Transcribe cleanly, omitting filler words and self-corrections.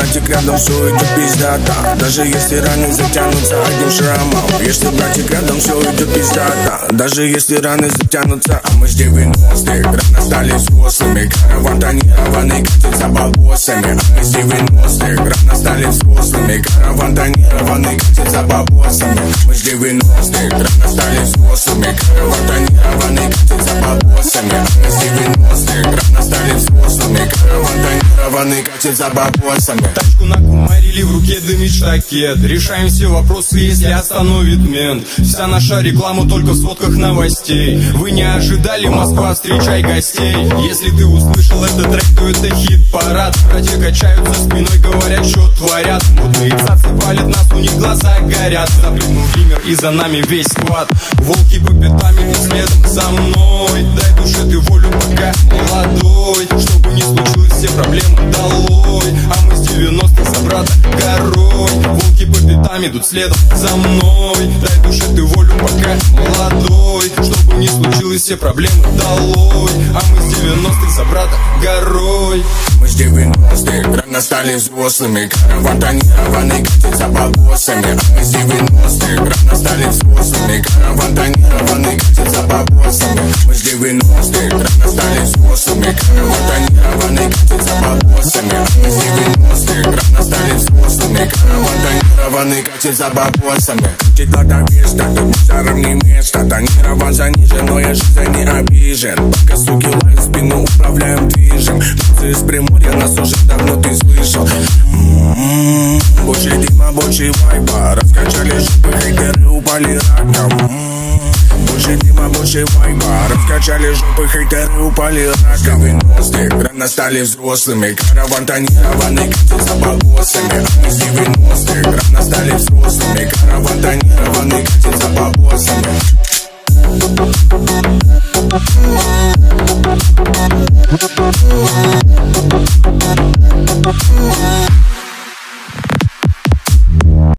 братик, рядом все идет пиздата. Даже если раны затянутся одним шрамом. Если, братик, рядом все идет пиздата. Даже если раны затянутся. А мы с 90-х рано стали взрослыми. Караван тонированный катит за бабосами. А мы с 90-х рано стали взрослыми. Караван тонированный катит за бабосами. Мы с 90-х рано стали взрослыми. Караван тонированный катит за бабосами. А мы с 90-х рано стали взрослыми. Караван тонированный катит за бабосами. Тачку накумарили, в руке дымит штакет. Решаем все вопросы, если остановит мент. Вся наша реклама только в сводках новостей. Вы не ожидали, Москва, встречай гостей. Если ты услышал этот трек, то это хит-парад. Братья качают за спиной, говорят, что творят. Мутные цацы палят нас, у них глаза горят. Запрыгнул гример и за нами весь сквад. Волки по пятам идут следом за мной. Дай душе ты волю, пока молодой. Чтобы не случилось, все проблемы долой. А мы с 90-х за брата горой. Волки по пятам идут следом за мной. Дай душе ты волю, пока молодой. Чтобы не случилось, все проблемы долой. А мы с 90-х за брата горой. Мы с 90-х рано стали взрослыми. Караван тонированный катит за бабосами. А мы с 90-х рано стали взрослыми. Караван тонированный катит за бабосами. Мы с 90-х рано стали взрослыми. Караван тонированный катит за бабосами. А мы с 90-х рано стали взрослыми. Караван тонированный катит за бабосами. Катит до места, тут шаром не место. Тонирован занижен, но я жизнь не обижен. Пока суки лают спину, управляем движем. Музы из Приморья, нас уже давно ты слышал. Больше дима, больше вайба. Раскачали жопы, хейтеры упали раком. Больше дима, больше вайба. Раскачали жопы, хейтеры упали раком. 90-х рано стали взрослыми. Караван тонированный катит за бабосами. А мы с 90-х рано стали взрослыми.